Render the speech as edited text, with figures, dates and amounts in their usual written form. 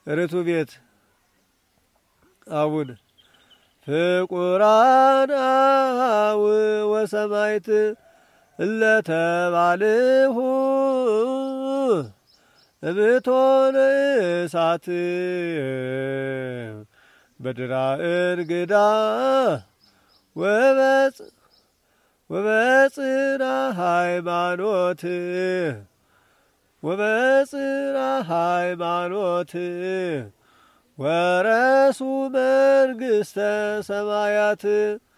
ርቱ ቤት አቡነ ፍቁራን አኀው ወሰማዕት እለተባልሁ እምእቶነ እሳት በድራ እንግዳ ወበጽና ሃይማኖት ወረሱ መንግሥተ ሰማያት